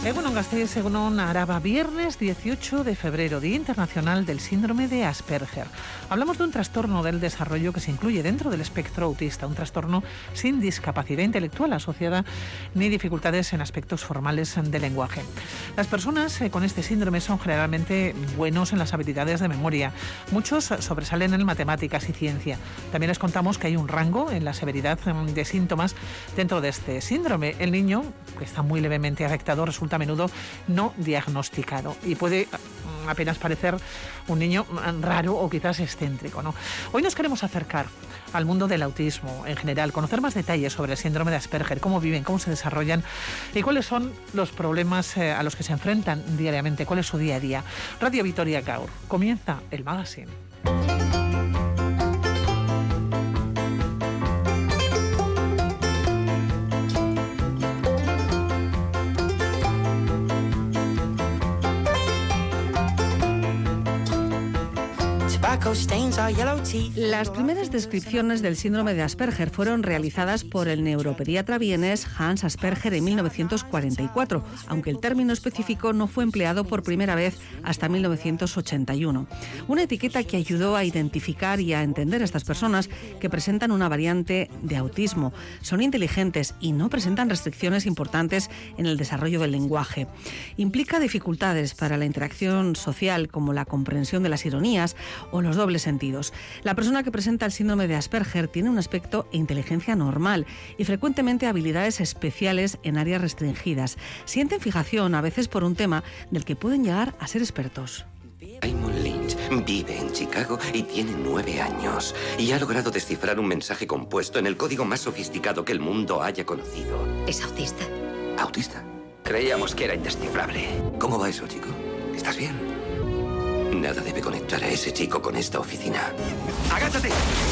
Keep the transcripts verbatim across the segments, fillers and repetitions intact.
Egunon Gasteiz, Egunon Araba, viernes dieciocho de febrero, Día Internacional del Síndrome de Asperger. Hablamos de un trastorno del desarrollo que se incluye dentro del espectro autista, un trastorno sin discapacidad intelectual asociada ni dificultades en aspectos formales del lenguaje. Las personas con este síndrome son generalmente buenos en las habilidades de memoria. Muchos sobresalen en matemáticas y ciencia. También les contamos que hay un rango en la severidad de síntomas dentro de este síndrome. El niño, que está muy levemente afectado, resulta a menudo no diagnosticado y puede apenas parecer un niño raro o quizás excéntrico, ¿no? Hoy nos queremos acercar al mundo del autismo en general, conocer más detalles sobre el síndrome de Asperger, cómo viven, cómo se desarrollan y cuáles son los problemas eh, a los que se enfrentan diariamente, cuál es su día a día. Radio Vitoria Gaur, comienza el magazine. Las primeras descripciones del síndrome de Asperger fueron realizadas por el neuropediatra vienés Hans Asperger en mil novecientos cuarenta y cuatro, aunque el término específico no fue empleado por primera vez hasta mil novecientos ochenta y uno. Una etiqueta que ayudó a identificar y a entender a estas personas que presentan una variante de autismo. Son inteligentes y no presentan restricciones importantes en el desarrollo del lenguaje. Implica dificultades para la interacción social, como la comprensión de las ironías o los dobles sentidos. La persona que presenta el síndrome de Asperger tiene un aspecto e inteligencia normal y frecuentemente habilidades especiales en áreas restringidas. Sienten fijación a veces por un tema del que pueden llegar a ser expertos. Raymond Lynch vive en Chicago y tiene nueve años y ha logrado descifrar un mensaje compuesto en el código más sofisticado que el mundo haya conocido. ¿Es autista? ¿Autista? Creíamos que era indescifrable. ¿Cómo va eso, chico? ¿Estás bien? Nada debe conectar a ese chico con esta oficina. ¡Agáchate!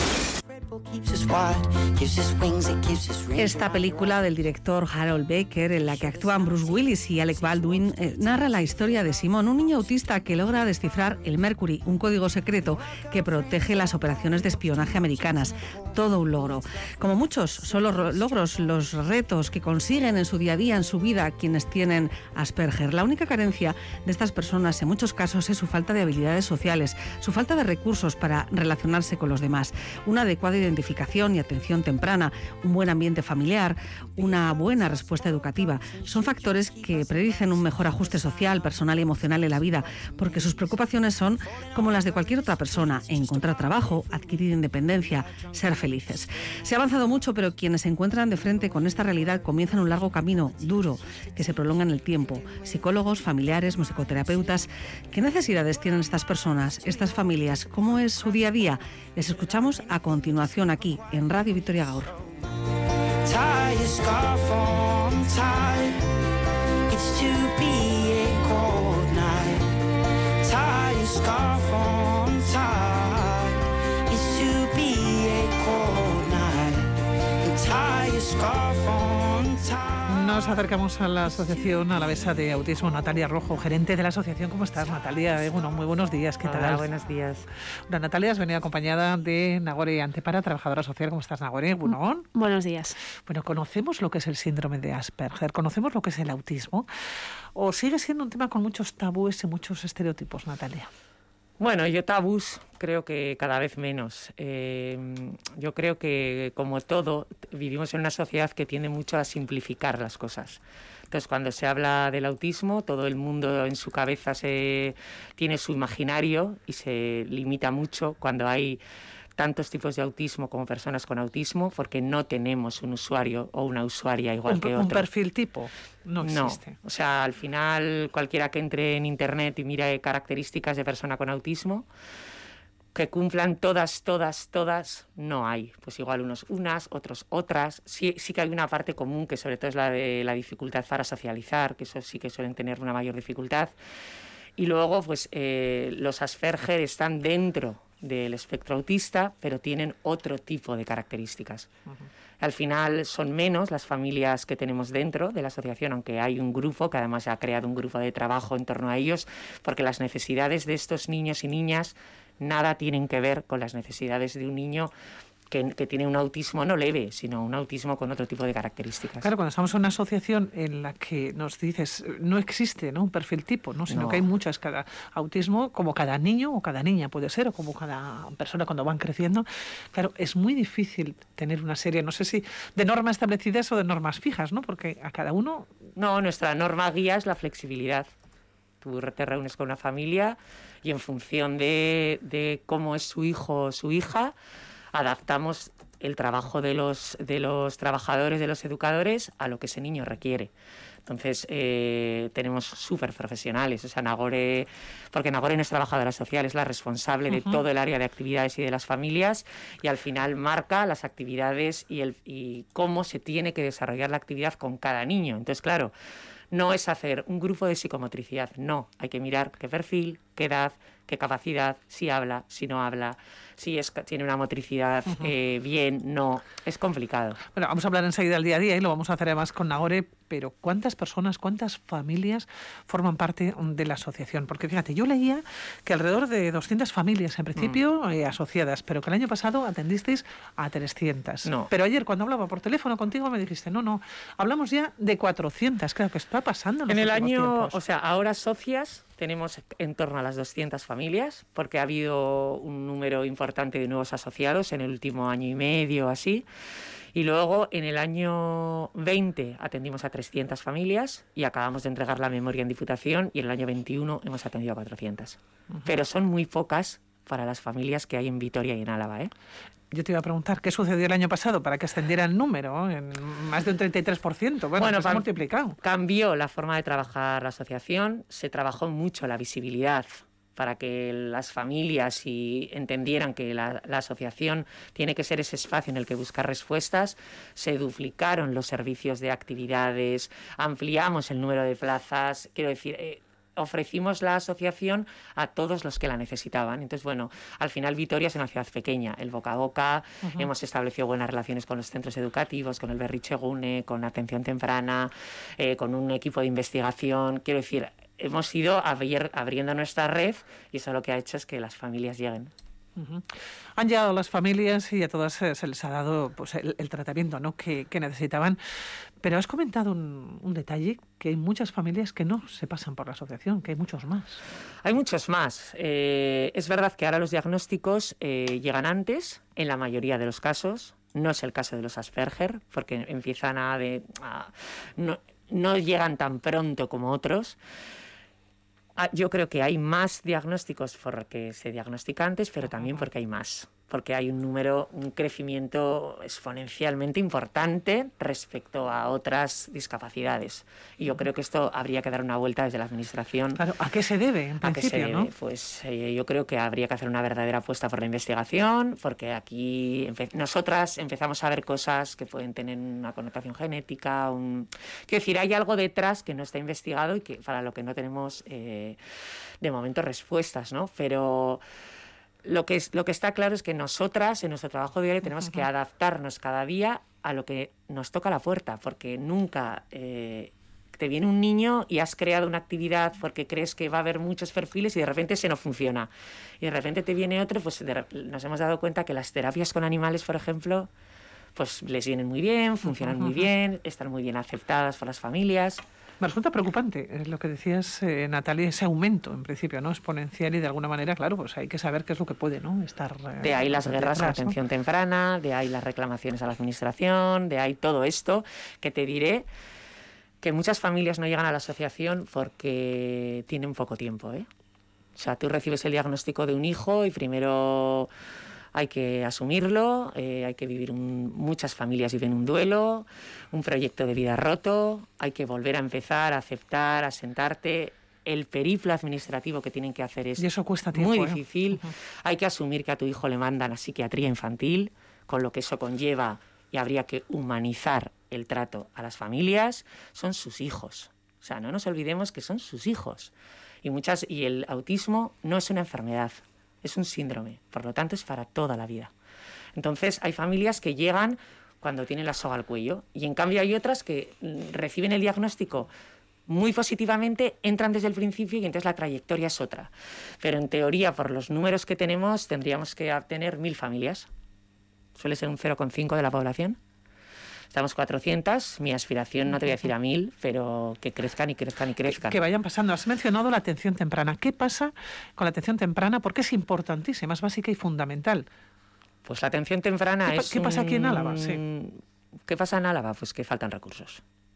Esta película del director Harold Baker, en la que actúan Bruce Willis y Alec Baldwin, eh, narra la historia de Simón, un niño autista que logra descifrar el Mercury, un código secreto que protege las operaciones de espionaje americanas. Todo un logro. Como muchos son los logros, los retos que consiguen en su día a día, en su vida, quienes tienen Asperger. La única carencia de estas personas en muchos casos es su falta de habilidades sociales, su falta de recursos para relacionarse con los demás, una adecuada identificación y atención temprana, un buen ambiente familiar, una buena respuesta educativa. Son factores que predicen un mejor ajuste social, personal y emocional en la vida, porque sus preocupaciones son como las de cualquier otra persona: encontrar trabajo, adquirir independencia, ser felices. Se ha avanzado mucho, pero quienes se encuentran de frente con esta realidad comienzan un largo camino duro que se prolonga en el tiempo. Psicólogos, familiares, musicoterapeutas, ¿qué necesidades tienen estas personas, estas familias? ¿Cómo es su día a día? Les escuchamos a continuación aquí en Radio Vitoria Gaur. Nos acercamos a la Asociación Alavesa de Autismo. Natalia Rojo, gerente de la asociación. ¿Cómo estás, Natalia? Eh, bueno, muy buenos días. ¿Qué Hola, tal? buenos días. Bueno, Natalia has venido acompañada de Nagore Antepara, trabajadora social. ¿Cómo estás, Nagore? Bueno, buenos días. Bueno, conocemos lo que es el síndrome de Asperger, conocemos lo que es el autismo, ¿o sigue siendo un tema con muchos tabúes y muchos estereotipos, Natalia? Bueno, yo tabús creo que cada vez menos. Eh, yo creo que, como todo, vivimos en una sociedad que tiende mucho a simplificar las cosas. Entonces, cuando se habla del autismo, todo el mundo en su cabeza se tiene su imaginario y se limita mucho cuando hay tantos tipos de autismo como personas con autismo, porque no tenemos un usuario o una usuaria igual un, que otro. Un perfil tipo no existe. No, o sea, al final cualquiera que entre en internet y mire características de persona con autismo, que cumplan todas, todas, todas, no hay. Pues igual unos unas, otros otras. Sí, sí que hay una parte común, que sobre todo es la de la dificultad para socializar, que eso sí que suelen tener una mayor dificultad. Y luego, pues eh, los Asperger están dentro del espectro autista, pero tienen otro tipo de características. Uh-huh. Al final son menos las familias que tenemos dentro de la asociación, aunque hay un grupo que además ha creado un grupo de trabajo en torno a ellos, porque las necesidades de estos niños y niñas nada tienen que ver con las necesidades de un niño Que, que tiene un autismo no leve, sino un autismo con otro tipo de características. Claro, cuando estamos en una asociación en la que nos dices no existe, ¿no?, un perfil tipo, ¿no?, sino No. que hay muchas, cada autismo, como cada niño o cada niña puede ser, o como cada persona cuando van creciendo, claro, es muy difícil tener una serie, no sé si de normas establecidas o de normas fijas, ¿no?, porque a cada uno... No, nuestra norma guía es la flexibilidad. Tú te reúnes con una familia y en función de, de cómo es su hijo o su hija, adaptamos el trabajo de los, de los trabajadores, de los educadores, a lo que ese niño requiere. Entonces, eh, tenemos súper profesionales. O sea, Nagore, porque Nagore no es trabajadora social, es la responsable uh-huh. de todo el área de actividades y de las familias, y al final marca las actividades y, el, y cómo se tiene que desarrollar la actividad con cada niño. Entonces, claro, no es hacer un grupo de psicomotricidad, no. Hay que mirar qué perfil, qué edad, qué capacidad, si habla, si no habla, si es, tiene una motricidad uh-huh. eh, bien, no. Es complicado. Bueno, vamos a hablar enseguida del día a día y lo vamos a hacer además con Nagore, pero ¿cuántas personas, cuántas familias forman parte de la asociación? Porque fíjate, yo leía que alrededor de doscientas familias en principio mm. eh, asociadas, pero que el año pasado atendisteis a trescientas. No. Pero ayer cuando hablaba por teléfono contigo me dijiste, no, no, hablamos ya de cuatrocientas. Claro, que está pasando en los En el últimos año, tiempos. O sea, ahora socias tenemos en torno a las doscientas familias, porque ha habido un número importante de nuevos asociados en el último año y medio, así. Y luego, en el año veinte, atendimos a trescientas familias y acabamos de entregar la memoria en Diputación, y en el año veintiuno hemos atendido a cuatrocientas. Uh-huh. Pero son muy pocas para las familias que hay en Vitoria y en Álava, ¿eh? Yo te iba a preguntar, ¿qué sucedió el año pasado para que ascendiera el número en más de un treinta y tres por ciento? Bueno, bueno pues se ha multiplicado. Cambió la forma de trabajar la asociación, se trabajó mucho la visibilidad para que las familias y entendieran que la, la asociación tiene que ser ese espacio en el que buscar respuestas. Se duplicaron los servicios de actividades, ampliamos el número de plazas, quiero decir... Eh, ofrecimos la asociación a todos los que la necesitaban. Entonces, bueno, al final Vitoria es una ciudad pequeña, el boca a boca, uh-huh. hemos establecido buenas relaciones con los centros educativos, con el Berrichegune, con atención temprana, eh, con un equipo de investigación. Quiero decir, hemos ido abrir, abriendo nuestra red, y eso lo que ha hecho es que las familias lleguen. Uh-huh. Han llegado las familias y a todas se les ha dado pues, el, el tratamiento, ¿no?, que, que necesitaban. Pero has comentado un, un detalle, que hay muchas familias que no se pasan por la asociación, que hay muchos más. Hay muchos más. Eh, es verdad que ahora los diagnósticos eh, llegan antes, en la mayoría de los casos. No es el caso de los Asperger, porque empiezan a... De, a no, no llegan tan pronto como otros. Yo creo que hay más diagnósticos porque se diagnostica antes, pero también porque hay más. Porque hay un número, un crecimiento exponencialmente importante respecto a otras discapacidades. Y yo creo que esto habría que dar una vuelta desde la Administración. Claro, ¿a qué se debe, en ¿A principio, qué se debe? ¿no? Pues eh, yo creo que habría que hacer una verdadera apuesta por la investigación, porque aquí empe- nosotras empezamos a ver cosas que pueden tener una connotación genética. Un... Quiero decir, hay algo detrás que no está investigado y que para lo que no tenemos eh, de momento respuestas, ¿no? Pero... Lo que, es, lo que está claro es que nosotras, en nuestro trabajo diario, tenemos uh-huh. que adaptarnos cada día a lo que nos toca a la puerta, porque nunca eh, te viene un niño y has creado una actividad porque crees que va a haber muchos perfiles y de repente ese no funciona. Y de repente te viene otro, pues de, nos hemos dado cuenta que las terapias con animales, por ejemplo, pues les vienen muy bien, funcionan uh-huh. muy bien, están muy bien aceptadas por las familias. Me resulta preocupante lo que decías, eh, Natalia, ese aumento, en principio, ¿no?, exponencial, y de alguna manera, claro, pues hay que saber qué es lo que puede, ¿no?, estar... Eh, de ahí las guerras detrás, a atención ¿no? temprana, de ahí las reclamaciones a la Administración, de ahí todo esto, que te diré que muchas familias no llegan a la asociación porque tienen poco tiempo, ¿eh? O sea, tú recibes el diagnóstico de un hijo y primero... Hay que asumirlo, eh, hay que vivir un, muchas familias viven un duelo, un proyecto de vida roto, hay que volver a empezar, a aceptar, a sentarte. El periplo administrativo que tienen que hacer es y eso cuesta tiempo, muy ¿eh? difícil. Uh-huh. Hay que asumir que a tu hijo le mandan a psiquiatría infantil, con lo que eso conlleva, y habría que humanizar el trato a las familias. Son sus hijos. O sea, no nos olvidemos que son sus hijos. Y, muchas, y el autismo no es una enfermedad. Es un síndrome, por lo tanto es para toda la vida. Entonces hay familias que llegan cuando tienen la soga al cuello, y en cambio hay otras que reciben el diagnóstico muy positivamente, entran desde el principio y entonces la trayectoria es otra. Pero en teoría, por los números que tenemos, tendríamos que obtener mil familias. suele ser un cero coma cinco de la población. Estamos cuatrocientas, mi aspiración, no te voy a decir a mil, pero que crezcan y crezcan y crezcan. Que, que vayan pasando. Has mencionado la atención temprana. ¿Qué pasa con la atención temprana? Porque es importantísima, es básica y fundamental. Pues la atención temprana ¿Qué, es... ¿Qué pasa aquí en Álava? Sí. ¿Qué pasa en Álava? Pues que faltan recursos.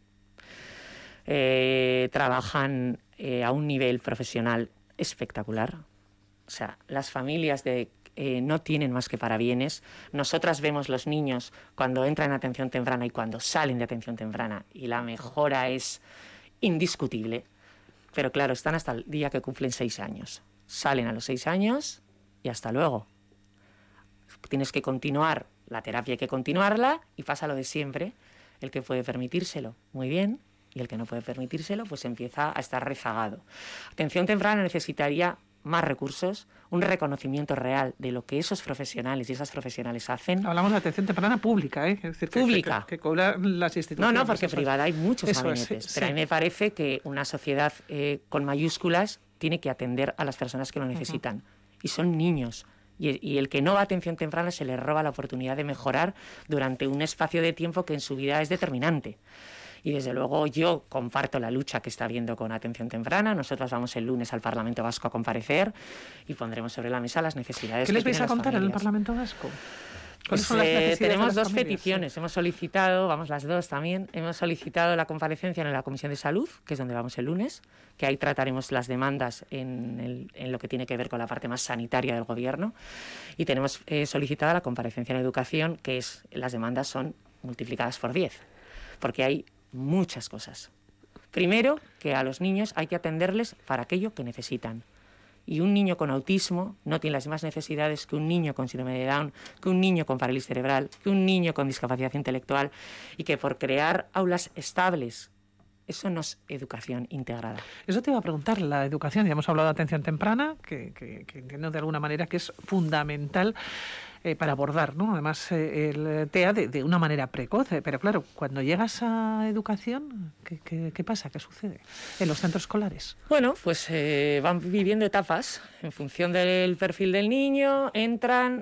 Eh, trabajan eh, a un nivel profesional espectacular. O sea, las familias de... Eh, no tienen más que parabienes. Nosotras vemos los niños cuando entran en atención temprana y cuando salen de atención temprana y la mejora es indiscutible. Pero claro, están hasta el día que cumplen seis años. Salen a los seis años y hasta luego. Tienes que continuar, la terapia hay que continuarla y pasa lo de siempre. El que puede permitírselo, muy bien, y el que no puede permitírselo, pues empieza a estar rezagado. Atención temprana necesitaría más recursos, un reconocimiento real de lo que esos profesionales y esas profesionales hacen. Hablamos de atención temprana pública, ¿eh? Es decir, pública. Que, que, que cobran las instituciones. No, no, porque eso privada es. hay muchos Eso gabinetes. es, sí, pero sí. a mí me parece que una sociedad eh, con mayúsculas tiene que atender a las personas que lo necesitan. Uh-huh. Y son niños. Y, y el que no va a atención temprana se le roba la oportunidad de mejorar durante un espacio de tiempo que en su vida es determinante. Y desde luego yo comparto la lucha que está habiendo con atención temprana. Nosotros vamos el lunes al Parlamento Vasco a comparecer y pondremos sobre la mesa las necesidades. ¿Qué les que vais a contar familias. en el Parlamento Vasco? Pues, son las necesidades eh, tenemos de las dos familias? peticiones. Sí. Hemos solicitado, vamos las dos también, hemos solicitado la comparecencia en la Comisión de Salud, que es donde vamos el lunes, que ahí trataremos las demandas en, el, en lo que tiene que ver con la parte más sanitaria del Gobierno. Y tenemos eh, solicitada la comparecencia en Educación, que es las demandas son multiplicadas por diez, porque hay muchas cosas. Primero, que a los niños hay que atenderles para aquello que necesitan. Y un niño con autismo no tiene las mismas necesidades que un niño con síndrome de Down, que un niño con parálisis cerebral, que un niño con discapacidad intelectual, y que por crear aulas estables, eso no es educación integrada. Eso te iba a preguntar, la educación, ya hemos hablado de atención temprana, que, que, que entiendo de alguna manera que es fundamental eh, para abordar, ¿no? Además, eh, el T E A de, de una manera precoz, eh, pero claro, cuando llegas a educación, ¿qué, qué, qué pasa? ¿Qué sucede en los centros escolares? Bueno, pues eh, van viviendo etapas en función del perfil del niño, entran,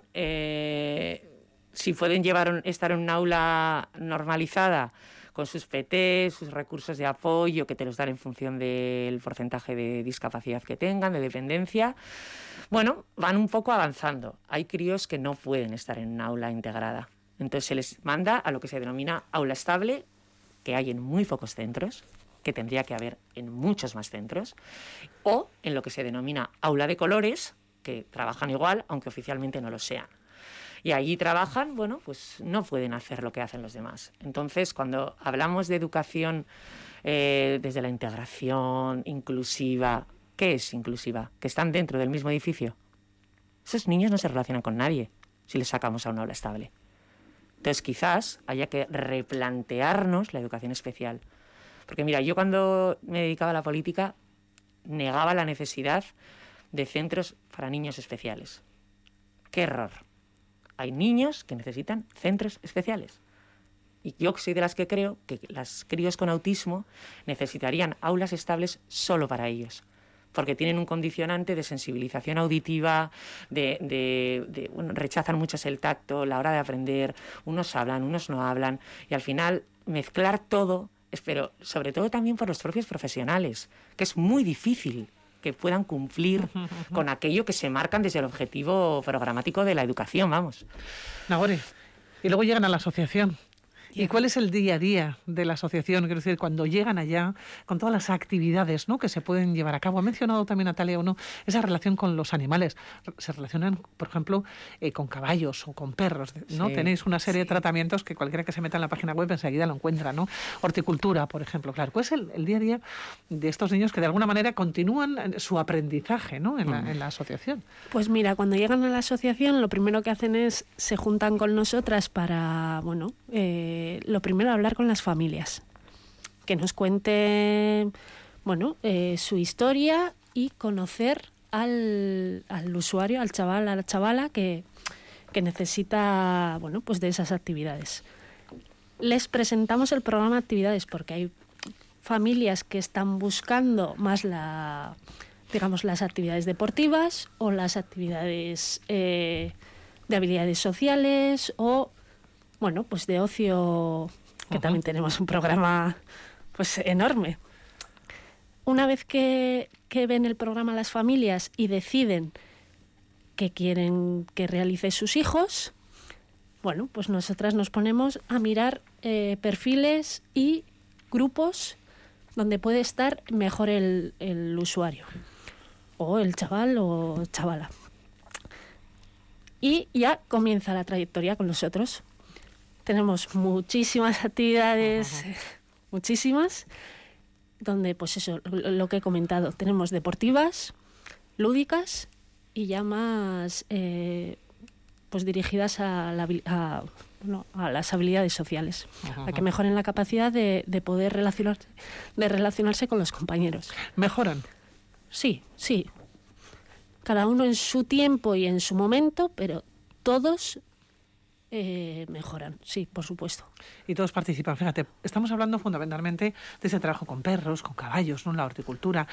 eh, si pueden llevar estar en un aula normalizada, con sus P T, sus recursos de apoyo que te los dan en función del porcentaje de discapacidad que tengan, de dependencia. Bueno, van un poco avanzando. Hay críos que no pueden estar en una aula integrada. Entonces se les manda a lo que se denomina aula estable, que hay en muy pocos centros, que tendría que haber en muchos más centros, o en lo que se denomina aula de colores, que trabajan igual, aunque oficialmente no lo sean. Y allí trabajan, bueno, pues no pueden hacer lo que hacen los demás. Entonces, cuando hablamos de educación eh, desde la integración inclusiva, ¿qué es inclusiva? Que están dentro del mismo edificio. Esos niños no se relacionan con nadie si les sacamos a una aula estable. Entonces, quizás haya que replantearnos la educación especial. Porque mira, yo cuando me dedicaba a la política negaba la necesidad de centros para niños especiales. ¡Qué error! Hay niños que necesitan centros especiales. Y yo soy de las que creo que los críos con autismo necesitarían aulas estables solo para ellos, porque tienen un condicionante de sensibilización auditiva, de, de, de bueno, rechazan mucho el tacto, la hora de aprender, unos hablan, unos no hablan, y al final mezclar todo, pero sobre todo también por los propios profesionales, que es muy difícil que puedan cumplir con aquello que se marcan desde el objetivo programático de la educación, vamos. Nagore, y luego llegan a la asociación. ¿Y cuál es el día a día de la asociación? Quiero decir, cuando llegan allá, con todas las actividades, ¿no?, que se pueden llevar a cabo. Ha mencionado también Natalia uno esa relación con los animales. Se relacionan, por ejemplo, eh, con caballos o con perros, ¿no? Sí, tenéis una serie sí. de tratamientos que cualquiera que se meta en la página web enseguida lo encuentra, ¿no? Horticultura, por ejemplo, claro. ¿Cuál es el, el día a día de estos niños que de alguna manera continúan su aprendizaje, ¿no?, en, mm. la, en la asociación? Pues mira, cuando llegan a la asociación, lo primero que hacen es se juntan con nosotras para, bueno, eh, lo primero, hablar con las familias, que nos cuenten, bueno, eh, su historia y conocer al, al usuario, al chaval, a la chavala que, que necesita, bueno, pues de esas actividades. Les presentamos el programa de actividades porque hay familias que están buscando más la, digamos, las actividades deportivas o las actividades eh, de de habilidades sociales o, bueno, pues de ocio, que uh-huh. también tenemos un programa pues enorme. Una vez que, que ven el programa las familias y deciden que quieren que realice sus hijos, bueno, pues nosotras nos ponemos a mirar eh, perfiles y grupos donde puede estar mejor el, el usuario, o el chaval o chavala. Y ya comienza la trayectoria con nosotros. Tenemos muchísimas actividades, uh-huh. muchísimas, donde, pues eso, lo, lo que he comentado, tenemos deportivas, lúdicas y ya más eh, pues dirigidas a, la, a, no, a las habilidades sociales, uh-huh. a que mejoren la capacidad de, de poder relacionarse, de relacionarse con los compañeros. ¿Mejoran? Sí, sí. Cada uno en su tiempo y en su momento, pero todos eh, mejoran, sí, por supuesto. Y todos participan. Fíjate, estamos hablando fundamentalmente de ese trabajo con perros, con caballos, ¿no? La horticultura,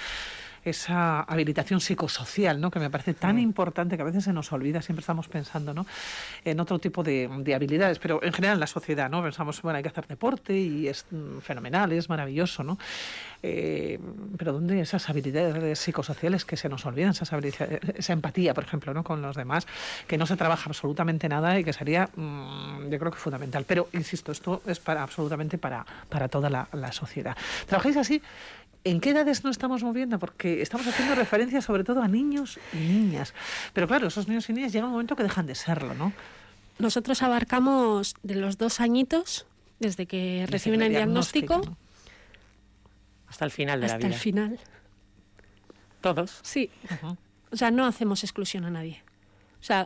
esa habilitación psicosocial, ¿no? Que me parece tan mm. importante que a veces se nos olvida, siempre estamos pensando, ¿no? en otro tipo de, de habilidades, pero en general en la sociedad, ¿no? Pensamos, bueno, hay que hacer deporte y es fenomenal, es maravilloso, ¿no? Eh, pero ¿dónde esas habilidades psicosociales que se nos olvidan, esas habilidades, esa empatía, por ejemplo, ¿no? con los demás, que no se trabaja absolutamente nada y que sería, mmm, yo creo que fundamental. Pero, insisto, esto es para absolutamente para, para toda la, la sociedad. ¿Trabajáis así? ¿En qué edades nos estamos moviendo? Porque estamos haciendo referencia sobre todo a niños y niñas. Pero claro, esos niños y niñas llega un momento que dejan de serlo, ¿no? Nosotros abarcamos de los dos añitos, desde que desde reciben el diagnóstico, diagnóstico ¿no? hasta el final de la vida. Hasta el final. ¿Todos? Sí. Uh-huh. O sea, no hacemos exclusión a nadie. O sea,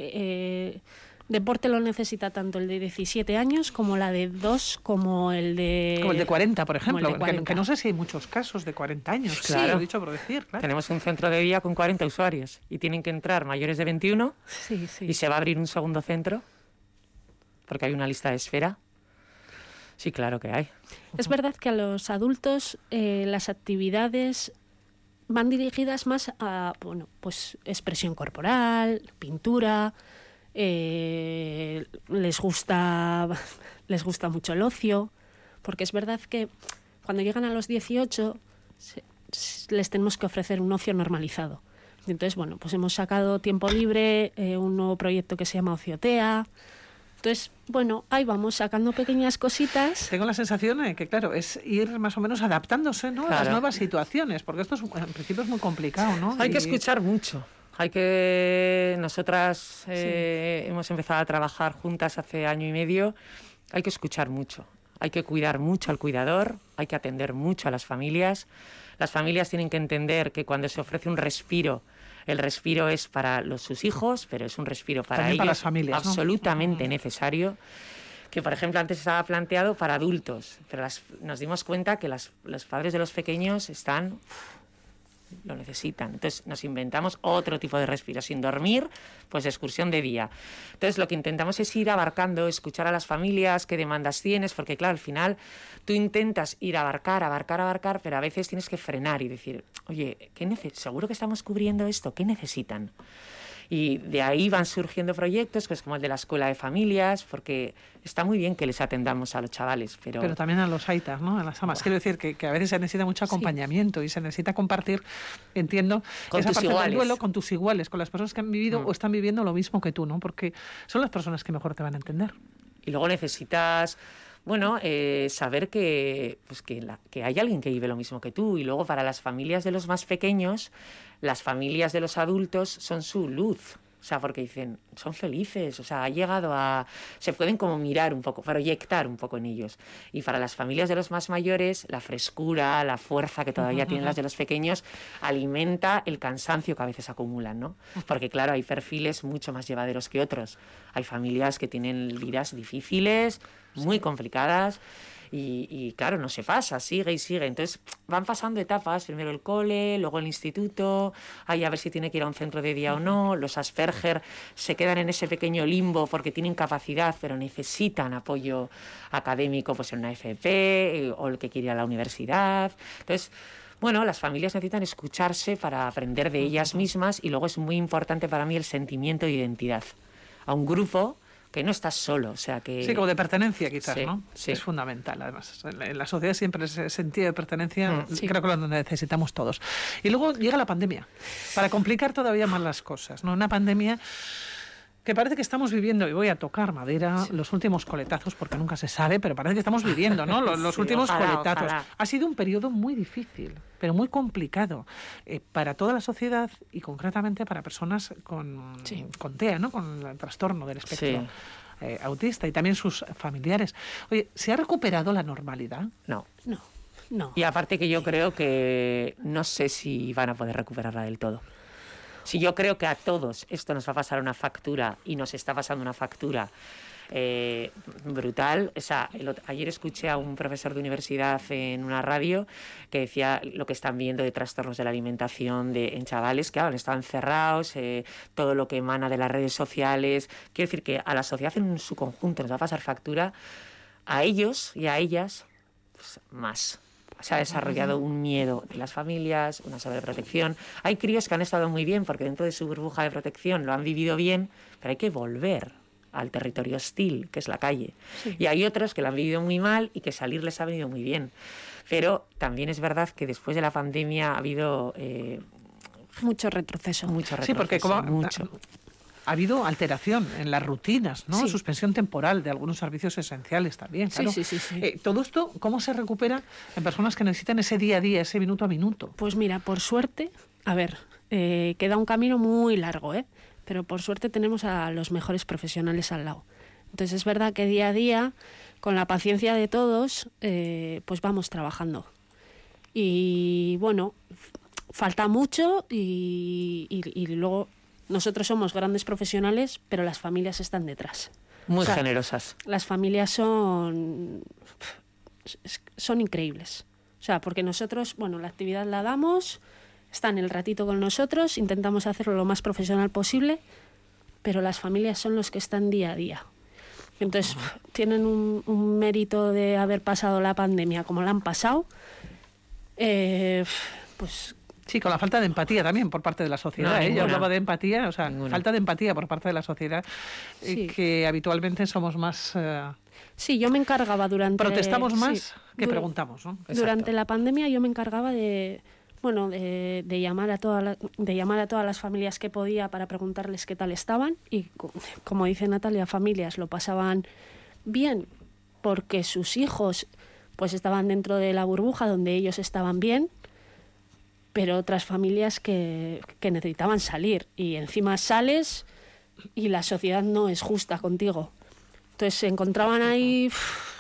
eh, deporte lo necesita tanto el de diecisiete años como la de dos, como el de... Como el de cuarenta, por ejemplo. de cuarenta. Que, que no sé si hay muchos casos de cuarenta años. Claro. Sí, lo he dicho por decir. Claro. Tenemos un centro de día con cuarenta usuarios y tienen que entrar mayores de veintiuno sí, sí. y se va a abrir un segundo centro porque hay una lista de espera. Sí, claro que hay. Es verdad que a los adultos eh, las actividades van dirigidas más a, bueno, pues expresión corporal, pintura... Eh, les gusta les gusta mucho el ocio, porque es verdad que cuando llegan a los dieciocho se, se, les tenemos que ofrecer un ocio normalizado. Entonces, bueno, pues hemos sacado tiempo libre, eh, un nuevo proyecto que se llama Ociotea. Entonces, bueno, ahí vamos sacando pequeñas cositas. Tengo la sensación de que, claro, es ir más o menos adaptándose, ¿no? Claro. a las nuevas situaciones, porque esto es, en principio es muy complicado, ¿no? Hay y... que escuchar mucho. Hay que... Nosotras eh, sí. hemos empezado a trabajar juntas hace año y medio. Hay que escuchar mucho. Hay que cuidar mucho al cuidador. Hay que atender mucho a las familias. Las familias tienen que entender que cuando se ofrece un respiro, el respiro es para los, sus hijos, pero es un respiro para También ellos. para las familias, absolutamente ¿no? necesario. Que, por ejemplo, antes estaba planteado para adultos, pero las, nos dimos cuenta que las, los padres de los pequeños están... Uf, lo necesitan. Entonces nos inventamos otro tipo de respiro. Sin dormir, pues excursión de día. Entonces lo que intentamos es ir abarcando, escuchar a las familias, qué demandas tienes, porque claro, al final tú intentas ir a abarcar, abarcar, abarcar, pero a veces tienes que frenar y decir, oye, ¿qué nece- ¿seguro que estamos cubriendo esto? ¿Qué necesitan? Y de ahí van surgiendo proyectos, pues como el de la escuela de familias, porque está muy bien que les atendamos a los chavales, pero... Pero también a los aitas, ¿no? A las amas. Oh. Quiero decir que, que a veces se necesita mucho acompañamiento sí. y se necesita compartir, entiendo, con esa tus parte iguales. del duelo con tus iguales, con las personas que han vivido mm. o están viviendo lo mismo que tú, ¿no? Porque son las personas que mejor te van a entender. Y luego necesitas... Bueno, eh, saber que, pues que, la, que hay alguien que vive lo mismo que tú. Y luego para las familias de los más pequeños, las familias de los adultos son su luz. O sea, porque dicen, son felices, o sea, ha llegado a... Se pueden como mirar un poco, proyectar un poco en ellos. Y para las familias de los más mayores, la frescura, la fuerza que todavía uh-huh. tienen las de los pequeños, alimenta el cansancio que a veces acumulan, ¿no? Porque, claro, hay perfiles mucho más llevaderos que otros. Hay familias que tienen vidas difíciles, muy sí. complicadas... Y, y claro, no se pasa, sigue y sigue. Entonces van pasando etapas, primero el cole, luego el instituto, ahí a ver si tiene que ir a un centro de día o no. Los Asperger se quedan en ese pequeño limbo porque tienen capacidad, pero necesitan apoyo académico pues en una F P o el que quiere ir a la universidad. Entonces... Bueno, las familias necesitan escucharse para aprender de ellas mismas y luego es muy importante para mí el sentimiento de identidad. a un grupo que no estás solo, o sea que... Sí, como de pertenencia quizás, sí, ¿no? Sí. Es fundamental, además. En la sociedad siempre ese sentido de pertenencia, Mm, sí. creo que lo necesitamos todos. Y luego llega la pandemia, para complicar todavía más las cosas, ¿no? Una pandemia que parece que estamos viviendo, y voy a tocar madera, sí. los últimos coletazos, porque nunca se sabe, pero parece que estamos viviendo, ¿no? Los, los sí, últimos ojalá, coletazos. Ojalá. Ha sido un periodo muy difícil, pero muy complicado eh, para toda la sociedad y concretamente para personas con, sí. con T E A, ¿no? Con el trastorno del espectro. Sí. Eh, autista y también sus familiares. Oye, ¿se ha recuperado la normalidad? No. No, no. Y aparte que yo creo que no sé si van a poder recuperarla del todo. Si yo creo que a todos esto nos va a pasar una factura y nos está pasando una factura eh, brutal. O sea, el, ayer escuché a un profesor de universidad en una radio que decía lo que están viendo de trastornos de la alimentación de, en chavales que ahora están encerrados, eh, todo lo que emana de las redes sociales. Quiero decir que a la sociedad en su conjunto nos va a pasar factura, a ellos y a ellas pues, más. Se ha desarrollado un miedo de las familias, una sobreprotección. Hay críos que han estado muy bien porque dentro de su burbuja de protección lo han vivido bien, pero hay que volver al territorio hostil, que es la calle. Sí. Y hay otros que lo han vivido muy mal y que salir les ha venido muy bien. Pero también es verdad que después de la pandemia ha habido... Eh, mucho retroceso. Mucho retroceso. Sí, porque como... Mucho. Ha habido alteración en las rutinas, ¿no? Sí. Suspensión temporal de algunos servicios esenciales también, claro. Sí, sí, sí, sí. Eh, todo esto, ¿cómo se recupera en personas que necesitan ese día a día, ese minuto a minuto? Pues mira, por suerte, a ver, eh, queda un camino muy largo, ¿eh? Pero por suerte tenemos a los mejores profesionales al lado. Entonces es verdad que día a día, con la paciencia de todos, eh, pues vamos trabajando. Y bueno, falta mucho y, y, y luego... Nosotros somos grandes profesionales, pero las familias están detrás. Muy o sea, generosas. Las familias son son increíbles. O sea, porque nosotros, bueno, la actividad la damos, están el ratito con nosotros, intentamos hacerlo lo más profesional posible, pero las familias son los que están día a día. Entonces, uh-huh. tienen un, un mérito de haber pasado la pandemia como la han pasado, eh, pues... Sí, con la falta de empatía también por parte de la sociedad. No, ¿eh? Yo hablaba de empatía, o sea, ninguna. falta de empatía por parte de la sociedad, sí. eh, que habitualmente somos más... Uh, sí, yo me encargaba durante... Protestamos más sí, que dur- preguntamos, ¿no? Durante Exacto. la pandemia yo me encargaba de... Bueno, de, de, llamar a toda la, de llamar a todas las familias que podía para preguntarles qué tal estaban y, como dice Natalia, familias lo pasaban bien porque sus hijos pues estaban dentro de la burbuja donde ellos estaban bien, pero otras familias que, que necesitaban salir y encima sales y la sociedad no es justa contigo. Entonces se encontraban ahí,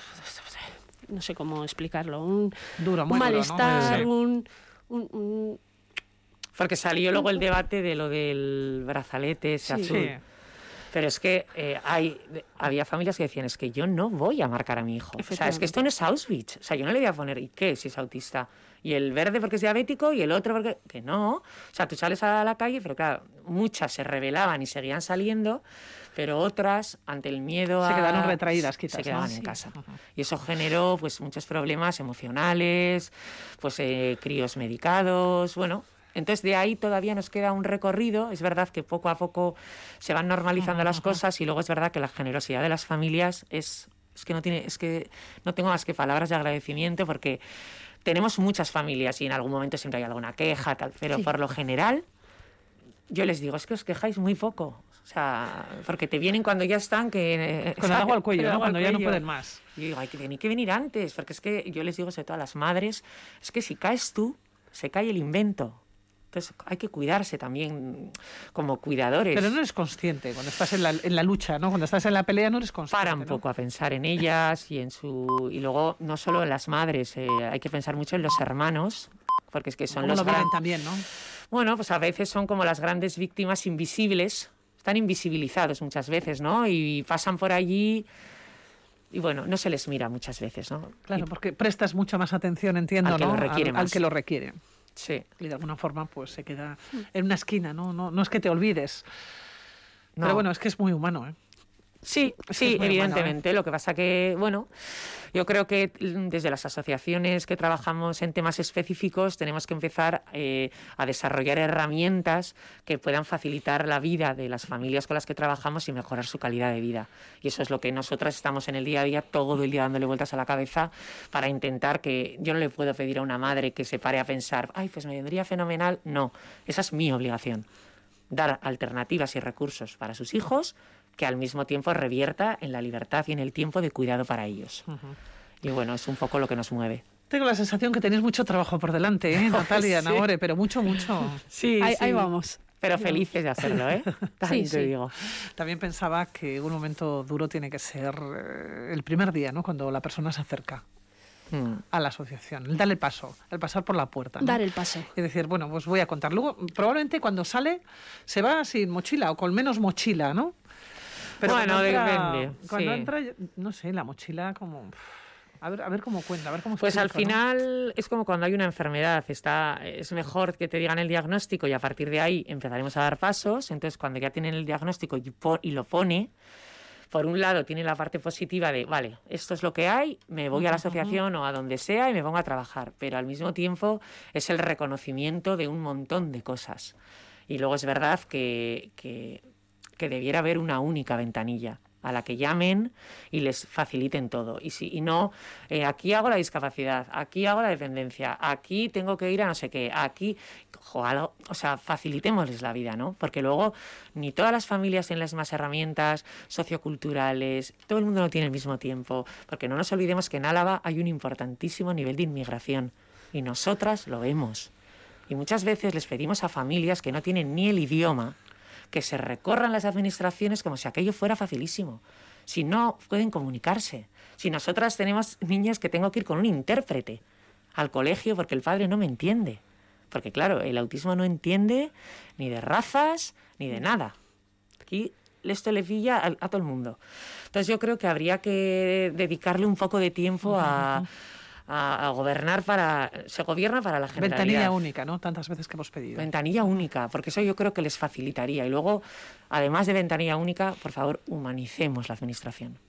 no sé cómo explicarlo, un, duro, muy un malestar, duro, ¿no? un... Un, un... Porque salió luego el debate de lo del brazalete ese Sí. azul. Sí. Pero es que eh, hay, había familias que decían, es que yo no voy a marcar a mi hijo. O sea, es que esto no es Auschwitz. O sea, yo no le voy a poner, ¿y qué si es autista? Y el verde porque es diabético y el otro porque... Que no. O sea, tú sales a la calle, pero claro, muchas se rebelaban y seguían saliendo, pero otras, ante el miedo Se a... quedaron retraídas, quizás, Se quedaban ¿no? en Sí. casa. Uh-huh. Y eso generó pues muchos problemas emocionales, pues eh, críos medicados, bueno... Entonces, de ahí todavía nos queda un recorrido. Es verdad que poco a poco se van normalizando las cosas y luego es verdad que la generosidad de las familias es, es que no tiene, es que no tengo más que palabras de agradecimiento porque tenemos muchas familias y en algún momento siempre hay alguna queja, tal, pero sí. Por lo general yo les digo, es que os quejáis muy poco. O sea, porque te vienen cuando ya están que... Con el agua al cuello, ¿no? Cuando ya no cuello. pueden más. Y digo, hay que, hay que venir antes, porque es que yo les digo sobre todo a las madres, es que si caes tú, se cae el invento. Entonces hay que cuidarse también como cuidadores. Pero no eres consciente cuando estás en la, en la lucha, ¿no? Cuando estás en la pelea no eres consciente. Para un ¿no? poco a pensar en ellas y en su y luego no solo en las madres, eh, hay que pensar mucho en los hermanos, porque es que son ¿Cómo los lo viven gran... también, ¿no? Bueno, pues a veces son como las grandes víctimas invisibles, están invisibilizados muchas veces, ¿no? Y pasan por allí y bueno, no se les mira muchas veces, ¿no? Claro, y... porque prestas mucha más atención, entiendo, al que ¿no? lo requiere al, más. al que lo requiere. Sí. Y de alguna forma pues se queda en una esquina, ¿no? No, no es que te olvides. No. Pero bueno, es que es muy humano, ¿eh? Sí, sí, es muy evidentemente. humano, ¿eh? Lo que pasa que, bueno, yo creo que desde las asociaciones que trabajamos en temas específicos tenemos que empezar eh, a desarrollar herramientas que puedan facilitar la vida de las familias con las que trabajamos y mejorar su calidad de vida. Y eso es lo que nosotras estamos en el día a día, todo el día dándole vueltas a la cabeza para intentar que... Yo no le puedo pedir a una madre que se pare a pensar, ay, pues me vendría fenomenal. No, esa es mi obligación. Dar alternativas y recursos para sus hijos que al mismo tiempo revierta en la libertad y en el tiempo de cuidado para ellos. Uh-huh. Y bueno, es un poco lo que nos mueve. Tengo la sensación que tenéis mucho trabajo por delante, ¿eh, Natalia, sí. Nagore? Pero mucho, mucho. Sí, ahí, sí. ahí vamos. Pero felices de hacerlo, ¿eh? También sí, te sí. digo. También pensaba que un momento duro tiene que ser el primer día, ¿no? Cuando la persona se acerca hmm. a la asociación. El dar el paso, el pasar por la puerta, ¿no? Dar el paso. Y decir, bueno, pues voy a contar. Luego, probablemente cuando sale, se va sin mochila o con menos mochila, ¿no? Pero bueno, cuando entra, depende. Cuando sí. entra, no sé, la mochila como... A ver, a ver cómo cuenta, a ver cómo Pues explica, al final, ¿no? es como cuando hay una enfermedad. Está, es mejor que te digan el diagnóstico y a partir de ahí empezaremos a dar pasos. Entonces, cuando ya tienen el diagnóstico y, po- y lo pone, por un lado tiene la parte positiva de, vale, esto es lo que hay, me voy a la asociación uh-huh. o a donde sea y me pongo a trabajar. Pero al mismo tiempo es el reconocimiento de un montón de cosas. Y luego es verdad que... que que debiera haber una única ventanilla a la que llamen y les faciliten todo. Y, si, y no, eh, aquí hago la discapacidad, aquí hago la dependencia, aquí tengo que ir a no sé qué, aquí... Jo, algo, o sea, facilitémosles la vida, ¿no? Porque luego ni todas las familias tienen las mismas herramientas socioculturales, todo el mundo no tiene el mismo tiempo, porque no nos olvidemos que en Álava hay un importantísimo nivel de inmigración y nosotras lo vemos. Y muchas veces les pedimos a familias que no tienen ni el idioma que se recorran las administraciones como si aquello fuera facilísimo. Si no, pueden comunicarse. Si nosotras tenemos niños que tengo que ir con un intérprete al colegio porque el padre no me entiende. Porque claro, el autismo no entiende ni de razas ni de nada. Aquí esto le pilla a, a todo el mundo. Entonces yo creo que habría que dedicarle un poco de tiempo a... A, a gobernar para... Se gobierna para la generalidad. Ventanilla única, ¿no? Tantas veces que hemos pedido. Ventanilla única, porque eso yo creo que les facilitaría. Y luego, además de ventanilla única, por favor, humanicemos la administración.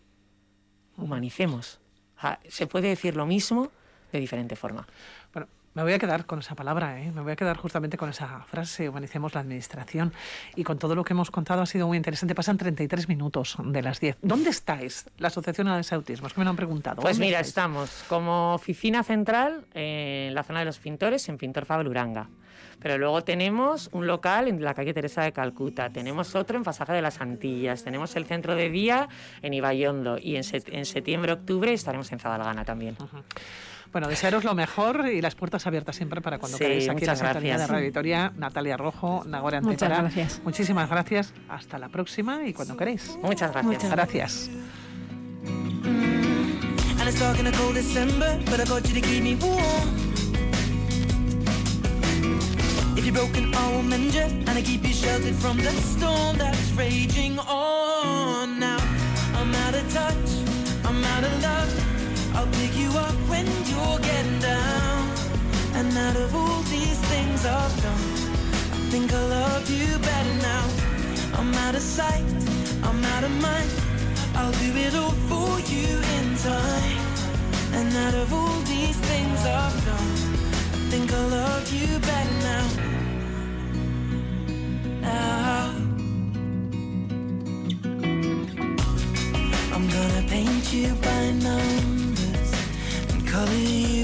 Humanicemos. O sea, se puede decir lo mismo de diferente forma. Bueno, me voy a quedar con esa palabra, ¿eh? Me voy a quedar justamente con esa frase, humanicemos la administración. Y con todo lo que hemos contado ha sido muy interesante. Pasan treinta y tres minutos de las diez. ¿Dónde estáis, la Asociación Alavesa de Autismo? Es que me lo han preguntado. Pues mira, estáis? Estamos como oficina central eh, en la zona de los pintores, en Pintor Fabel Uranga. Pero luego tenemos un local en la calle Teresa de Calcuta, tenemos otro en Pasaje de las Antillas, tenemos el centro de día en Ibaiondo y en, set- en septiembre-octubre estaremos en Zadalgana también. Uh-huh. Bueno, desearos lo mejor y las puertas abiertas siempre para cuando sí, queráis aquí en la gracias. sintonía de Radio Vitoria. Natalia Rojo, Nagore Antepara. Muchas gracias. Muchísimas gracias. Hasta la próxima y cuando queréis. Muchas gracias. Muchas gracias. If you're broken, I will mend you, and I keep you sheltered from the storm that's raging on. Now I'm out of touch, I'm out of love. I'll pick you up when you're getting down. And out of all these things I've done, I think I love you better now. I'm out of sight, I'm out of mind. I'll do it all for you in time. And out of all these things I've done, I think I love you better now. Now I'm gonna paint you by numbers and color you